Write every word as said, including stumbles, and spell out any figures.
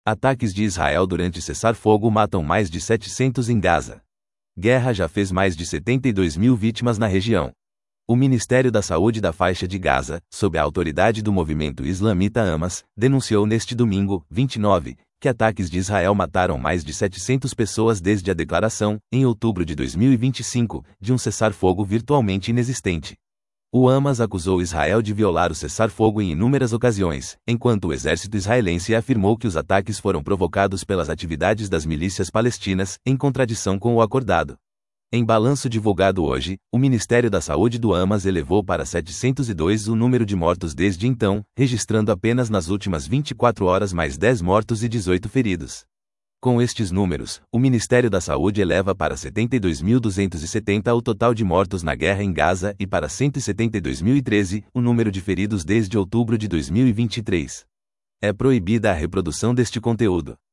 Ataques de Israel durante cessar-fogo matam mais de setecentos em Gaza. Guerra já fez mais de setenta e dois mil vítimas na região. O Ministério da Saúde da faixa de Gaza, sob a autoridade do movimento islamita Hamas, denunciou neste domingo, vinte e nove, que ataques de Israel mataram mais de setecentas pessoas desde a declaração, em outubro de dois mil e vinte e cinco, de um cessar-fogo virtualmente inexistente. O Hamas acusou Israel de violar o cessar-fogo em inúmeras ocasiões, enquanto o exército israelense afirmou que os ataques foram provocados pelas atividades das milícias palestinas, em contradição com o acordado. Em balanço divulgado hoje, o Ministério da Saúde do Hamas elevou para setecentos e dois o número de mortos desde então, registrando apenas nas últimas vinte e quatro horas mais dez mortos e dezoito feridos. Com estes números, o Ministério da Saúde eleva para setenta e dois mil duzentos e setenta o total de mortos na guerra em Gaza e para cento e setenta e dois mil e treze o número de feridos desde outubro de dois mil e vinte e três. É proibida a reprodução deste conteúdo.